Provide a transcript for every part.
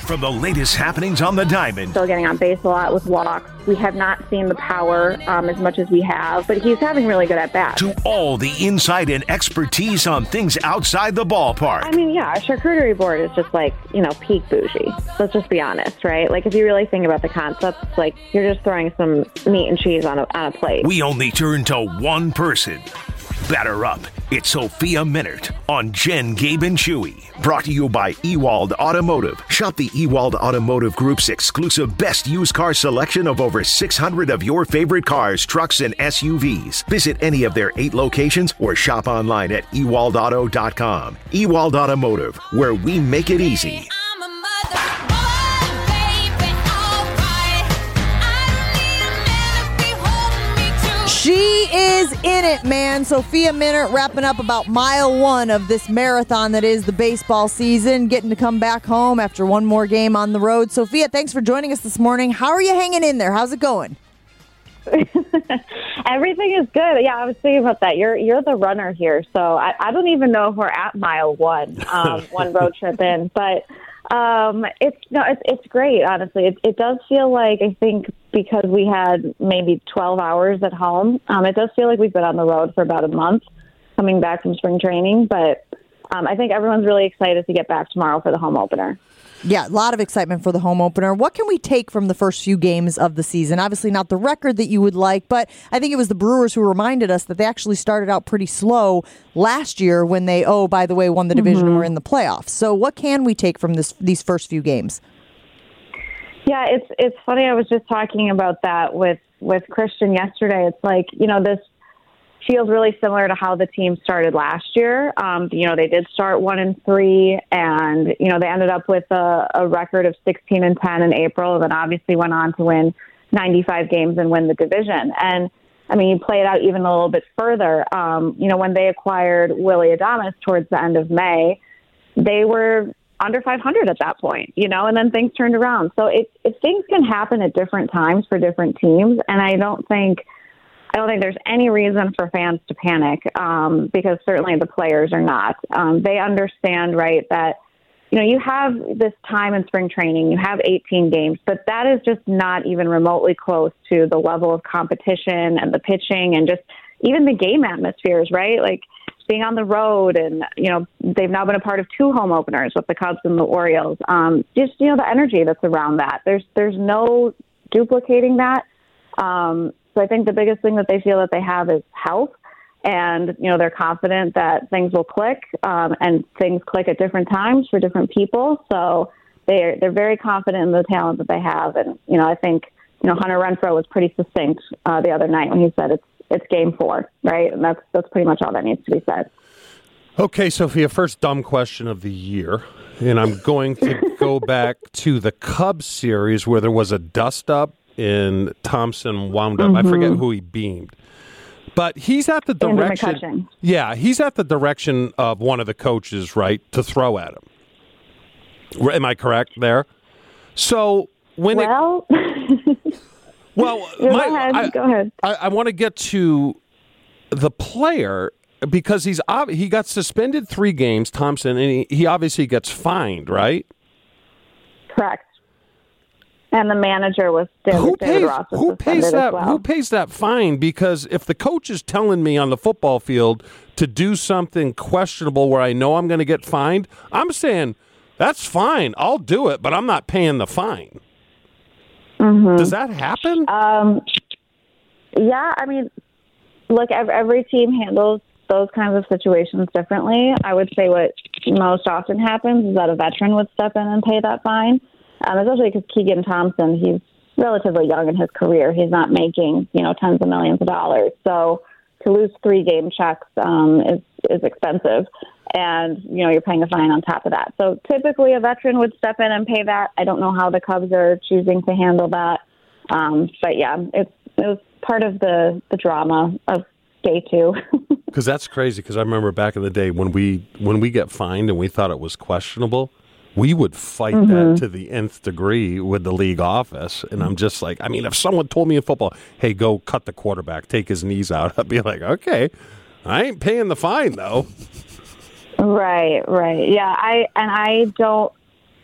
from the latest happenings on the diamond. Still getting on base a lot with walks. We have not seen the power as much as we have, but he's having really good at-bats. To all the insight and expertise on things outside the ballpark. I mean, yeah, a charcuterie board is just like, peak bougie. Let's just be honest, right? Like, if you really think about the concept, it's like you're just throwing some meat and cheese on a plate. We only turn to one person. Batter up. It's Sophia Minnaert on Jen, Gabe, and Chewy. Brought to you by Ewald Automotive. Shop the Ewald Automotive Group's exclusive best used car selection of over 600 of your favorite cars, trucks, and SUVs. Visit any of their 8 locations or shop online at ewaldauto.com. Ewald Automotive, where we make it easy. She is in it, man. Sophia Minnaert wrapping up about mile 1 of this marathon that is the baseball season, getting to come back home after one more game on the road. Sophia, thanks for joining us this morning. How are you hanging in there? How's it going? Everything is good. Yeah, I was thinking about that. You're the runner here, so I don't even know if we're at mile 1, one road trip in, but it's great, honestly. It does feel like, I think, because we had maybe 12 hours at home, it does feel like we've been on the road for about a month coming back from spring training, but I think everyone's really excited to get back tomorrow for the home opener. Yeah, a lot of excitement for the home opener. What can we take from the first few games of the season? Obviously not the record that you would like, but I think it was the Brewers who reminded us that they actually started out pretty slow last year when they, by the way, won the division and were in the playoffs. So what can we take from these first few games? Yeah, it's funny. I was just talking about that with Christian yesterday. It's like, this feels really similar to how the team started last year. They did start 1-3, and they ended up with a record of 16-10 in April, and then obviously went on to win 95 games and win the division. And I mean, you play it out even a little bit further. When they acquired Willy Adames towards the end of May, they were under 500 at that point, and then things turned around. So things can happen at different times for different teams, and I don't think there's any reason for fans to panic, because certainly the players are not. They understand, right, that, you have this time in spring training, you have 18 games, but that is just not even remotely close to the level of competition and the pitching and just even the game atmospheres, right? Like being on the road, and, they've now been a part of 2 home openers with the Cubs and the Orioles. The energy that's around that. There's no duplicating that. So I think the biggest thing that they feel that they have is health, and, they're confident that things will click, and things click at different times for different people. So they're very confident in the talent that they have. And, I think, Hunter Renfroe was pretty succinct the other night when he said it's game 4, right? And that's pretty much all that needs to be said. Okay, Sophia, first dumb question of the year. And I'm going to go back to the Cubs series where there was a dust-up and Thompson wound up. I forget who he beamed. But he's at the direction. Yeah, he's at the direction of one of the coaches, right, to throw at him. Am I correct there? So when go ahead. I want to get to the player because he got suspended 3 games, Thompson, and he obviously gets fined, right? Correct. And the manager was David Ross. Who pays that? Well. Who pays that fine? Because if the coach is telling me on the football field to do something questionable where I know I'm going to get fined, I'm saying that's fine. I'll do it, but I'm not paying the fine. Mm-hmm. Does that happen? Yeah, I mean, look, every team handles those kinds of situations differently. I would say what most often happens is that a veteran would step in and pay that fine. Especially because Keegan Thompson, he's relatively young in his career. He's not making, tens of millions of dollars. So to lose 3 game checks is expensive. And, you're paying a fine on top of that. So typically a veteran would step in and pay that. I don't know how the Cubs are choosing to handle that. But, yeah, it was part of the drama of day 2. Because that's crazy, because I remember back in the day when we get fined and we thought it was questionable, we would fight that to the nth degree with the league office. And I'm just like, I mean, if someone told me in football, hey, go cut the quarterback, take his knees out, I'd be like, okay, I ain't paying the fine, though. Right. Yeah, I don't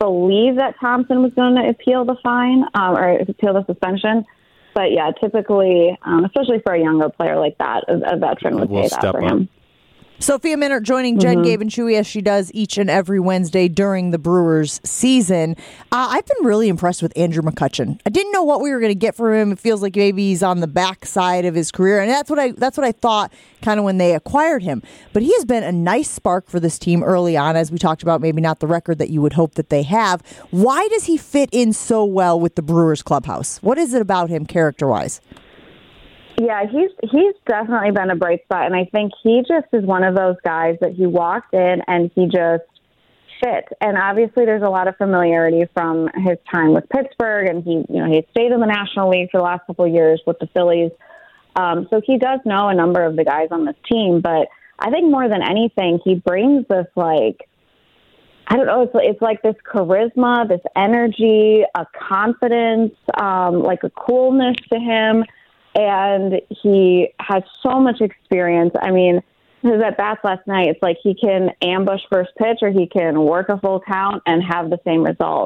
believe that Thompson was going to appeal the fine or appeal the suspension. But, yeah, typically, especially for a younger player like that, a veteran would pay that for him. Sophia Minnaert joining Jen, Gabe, and Chewy as she does each and every Wednesday during the Brewers season. I've been really impressed with Andrew McCutchen. I didn't know what we were going to get from him. It feels like maybe he's on the backside of his career, and that's what I thought kind of when they acquired him. But he has been a nice spark for this team early on, as we talked about, maybe not the record that you would hope that they have. Why does he fit in so well with the Brewers clubhouse? What is it about him character-wise? Yeah, he's definitely been a bright spot, and I think he just is one of those guys that he walked in and he just fit. And obviously, there's a lot of familiarity from his time with Pittsburgh, and he stayed in the National League for the last couple of years with the Phillies, so he does know a number of the guys on this team. But I think more than anything, he brings this it's like this charisma, this energy, a confidence, like a coolness to him. And he has so much experience. I mean, his at-bats last night, it's like he can ambush first pitch or he can work a full count and have the same result.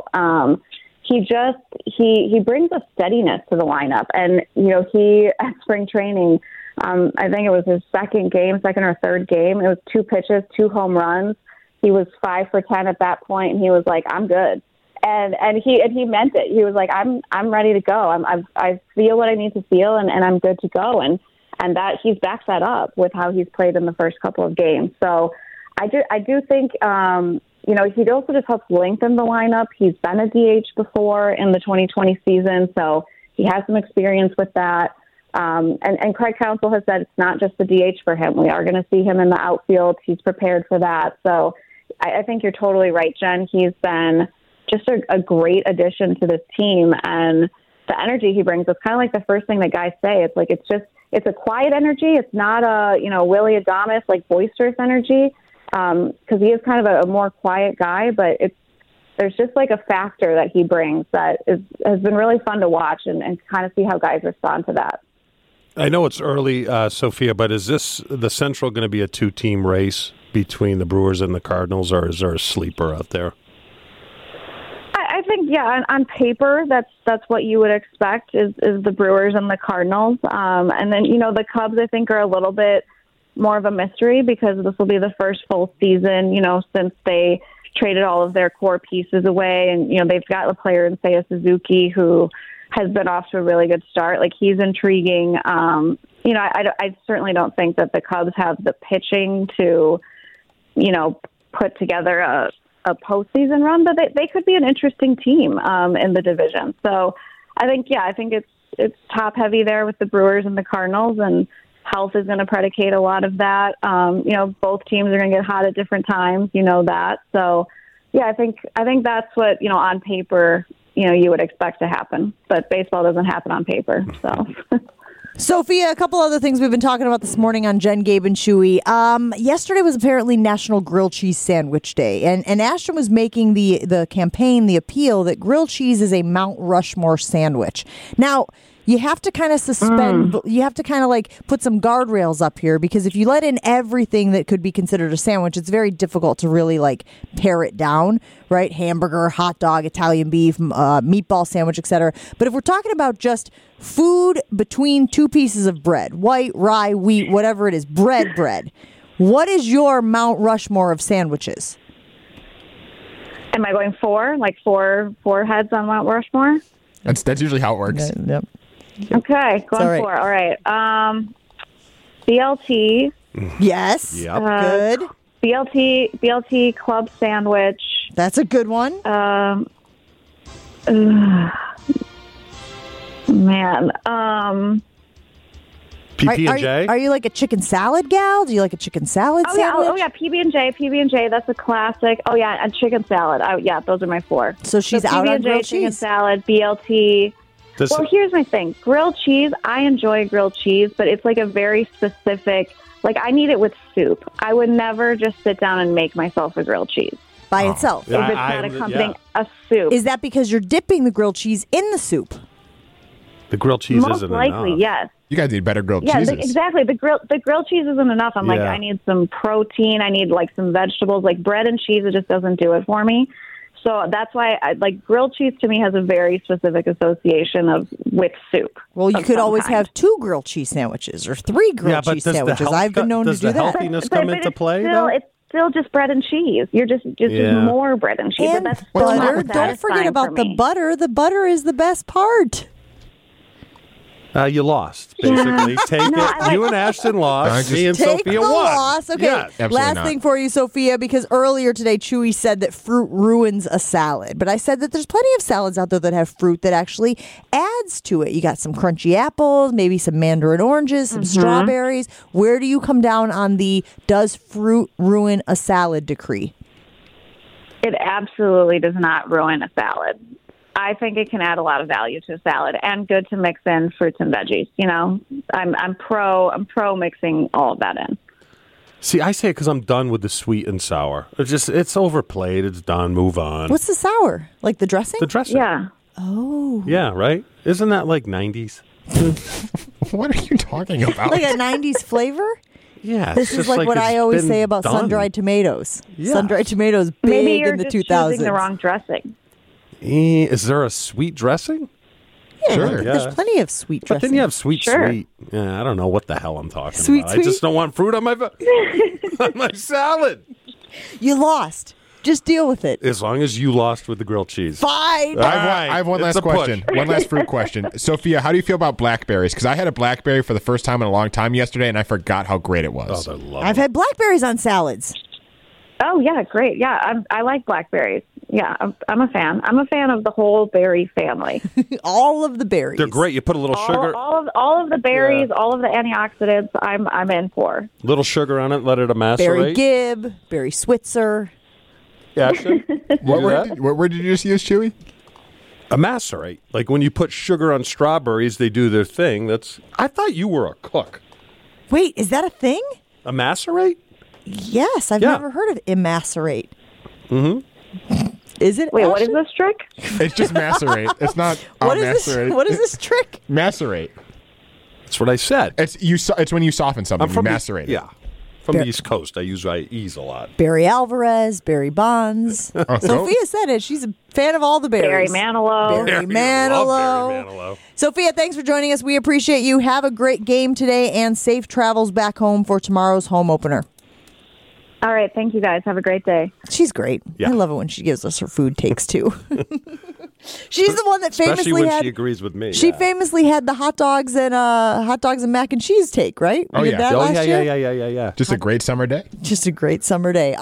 He brings a steadiness to the lineup. And, he, at spring training, I think it was his second or third game, it was 2 pitches, 2 home runs. He was 5 for 10 at that point, and he was like, I'm good. And he meant it. He was like, I'm ready to go. I feel what I need to feel, and I'm good to go. And that he's backed that up with how he's played in the first couple of games. So I do think he also just helps lengthen the lineup. He's been a DH before in the 2020 season, so he has some experience with that. And Craig Counsell has said it's not just the DH for him. We are going to see him in the outfield. He's prepared for that. So I think you're totally right, Jen. He's been just a great addition to this team, and the energy he brings is kind of like the first thing that guys say. It's like it's a quiet energy. It's not a Willy Adames like boisterous energy because he is kind of a more quiet guy. But there's just like a factor that he brings that has been really fun to watch and kind of see how guys respond to that. I know it's early, Sophia, but is the Central going to be a 2-team race between the Brewers and the Cardinals, or is there a sleeper out there? I think, yeah, on paper, that's what you would expect is the Brewers and the Cardinals. And then, the Cubs, I think, are a little bit more of a mystery because this will be the first full season, since they traded all of their core pieces away. And, they've got a player in Seiya Suzuki who has been off to a really good start. Like, he's intriguing. I certainly don't think that the Cubs have the pitching to, put together a postseason run, but they could be an interesting team in the division. So I think it's top heavy there with the Brewers and the Cardinals, and health is going to predicate a lot of that. Both teams are going to get hot at different times, that. So yeah, I think that's what, on paper, you would expect to happen, but baseball doesn't happen on paper. So Sophia, a couple other things we've been talking about this morning on Jen, Gabe, and Chewy. Yesterday was apparently National Grilled Cheese Sandwich Day, and Ashton was making the campaign, the appeal that grilled cheese is a Mount Rushmore sandwich. Now, you have to kind of you have to kind of like put some guardrails up here, because if you let in everything that could be considered a sandwich, it's very difficult to really like pare it down, right? Hamburger, hot dog, Italian beef, meatball sandwich, etc. But if we're talking about just food between 2 pieces of bread, white, rye, wheat, whatever it is, bread, what is your Mount Rushmore of sandwiches? Am I going 4? Like four heads on Mount Rushmore? That's usually how it works. Yep. Okay, going 4. All right. BLT. Yes. Yep. Good. BLT club sandwich. That's a good one. Man. PB&J? Are you like a chicken salad gal? Do you like a chicken salad sandwich? Oh yeah, PB&J, that's a classic. Oh yeah, and chicken salad. Yeah, those are my 4. So she's out on grilled cheese. Chicken salad, BLT. Well, here's my thing. Grilled cheese, I enjoy grilled cheese, but it's like a very specific, like I need it with soup. I would never just sit down and make myself a grilled cheese. By itself. If it's not accompanying a soup. Is that because you're dipping the grilled cheese in the soup? The grilled cheese Most isn't likely, enough. yes. You guys need better grilled Yeah, cheeses. exactly. The grilled cheese isn't enough. I'm like, I need some protein. I need like some vegetables. Like bread and cheese, it just doesn't do it for me. So that's why like grilled cheese to me has a very specific association with soup. Well, you of could some always kind. have 2 grilled cheese sandwiches or 3 grilled cheese sandwiches. I've been known to does do the that. healthiness come into play, still, though? it's still just bread and cheese. You're just Yeah. more bread and cheese. And but that's still butter. not Don't forget satisfying about for the me. butter. The butter is the best part. You lost, basically. Take it. You and Ashton lost. Me and Take Sophia the won. loss. Okay, Yes. Absolutely last not. thing for you, Sophia, because earlier today, Chewy said that fruit ruins a salad. But I said that there's plenty of salads out there that have fruit that actually adds to it. You got some crunchy apples, maybe some mandarin oranges, some strawberries. Where do you come down on the does fruit ruin a salad decree? It absolutely does not ruin a salad. I think it can add a lot of value to a salad and good to mix in fruits and veggies. You know, I'm pro mixing all of that in. See, I say it because I'm done with the sweet and sour. It's overplayed. It's done. Move on. What's the sour? Like the dressing? the dressing? Yeah. Oh. Yeah, right? Isn't that like 90s? What are you talking about? Like a 90s flavor? Yeah. This is like what I always say about done. sun-dried tomatoes. Yeah. Sun-dried tomatoes big Maybe you're in the just 2000s. choosing the wrong dressing. Is there a sweet dressing? Yeah, Sure. There's Yeah. plenty of sweet But dressing. then you have sweet. Sure. Yeah, I don't know what the hell I'm talking Sweet, about. I just don't want fruit on my on my salad. You lost. Just deal with it. As long as you lost with the grilled cheese. Fine. Right. I have one It's last a push. question. One last fruit question. Sophia, how do you feel about blackberries? Because I had a blackberry for the first time in a long time yesterday, and I forgot how great it Oh, was. they're lovely. I've had blackberries on salads. Oh yeah, great. Yeah, I like blackberries. Yeah, I'm a fan. I'm a fan of the whole berry family. All of the berries. They're great. You put a little sugar, all of the berries, Yeah. all of the antioxidants. I'm in for. little sugar on it. Let it emacerate. Berry Gibb, Berry Switzer. Yeah, Ashton? What Do word, that? what word did you just use, Chewy? Emacerate. Like when you put sugar on strawberries, they do their thing. I thought you were a cook. Wait, is that a thing? Emacerate? Yes, I've Yeah. never heard of emacerate. Mm-hmm. Is it? Wait, what is Ashton? this trick? It's just macerate. It's not What is this? macerate. What is this trick? Macerate. That's what I said. It's when you soften something. You the- macerate it. Yeah. From the East Coast. I use ease a lot. Barry Alvarez, Barry Bonds. Sophia said it. She's a fan of all the berries. Barry Manilow. Barry Love Manilow. Barry Manilow. Sophia, thanks for joining us. We appreciate you. Have a great game today and safe travels back home for tomorrow's home opener. All right, thank you guys. Have a great day. She's great. Yeah. I love it when she gives us her food takes too. She's the one that Especially famously when had. she agrees with me. She yeah. famously had the hot dogs and mac and cheese take, right? We Oh, did yeah. that Oh, last year. Yeah. Just a great summer day. Just a great summer day.